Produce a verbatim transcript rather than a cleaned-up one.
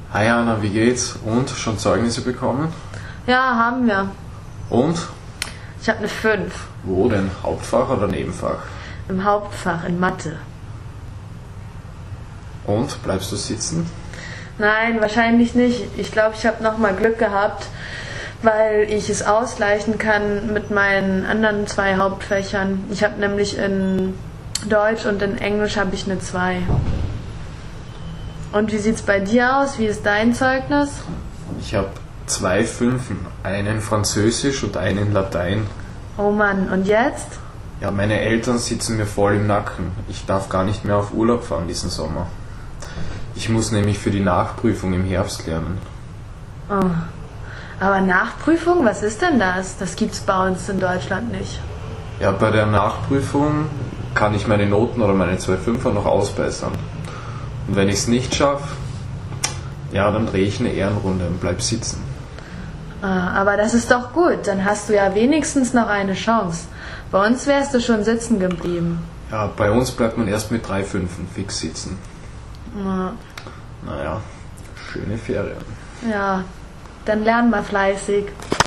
Hi Anna, wie geht's? Und? Schon Zeugnisse bekommen? Ja, haben wir. Und? Ich habe eine fünf. Wo denn? Hauptfach oder Nebenfach? Im Hauptfach in Mathe. Und? Bleibst du sitzen? Nein, wahrscheinlich nicht. Ich glaube, ich habe nochmal Glück gehabt, weil ich es ausgleichen kann mit meinen anderen zwei Hauptfächern. Ich habe nämlich in Deutsch und in Englisch habe ich eine zwei. Und wie sieht's bei dir aus? Wie ist dein Zeugnis? Ich habe zwei Fünfen, einen in Französisch und einen in Latein. Oh Mann, und jetzt? Ja, meine Eltern sitzen mir voll im Nacken. Ich darf gar nicht mehr auf Urlaub fahren diesen Sommer. Ich muss nämlich für die Nachprüfung im Herbst lernen. Oh. Aber Nachprüfung, was ist denn das? Das gibt's bei uns in Deutschland nicht. Ja, bei der Nachprüfung kann ich meine Noten oder meine zwei Fünfer noch ausbessern. Und wenn ich es nicht schaffe, ja, dann drehe ich eine Ehrenrunde und bleib sitzen. Ah, aber das ist doch gut, dann hast du ja wenigstens noch eine Chance. Bei uns wärst du schon sitzen geblieben. Ja, bei uns bleibt man erst mit drei Fünfen fix sitzen. Ja. Naja, schöne Ferien. Ja, dann lern mal fleißig.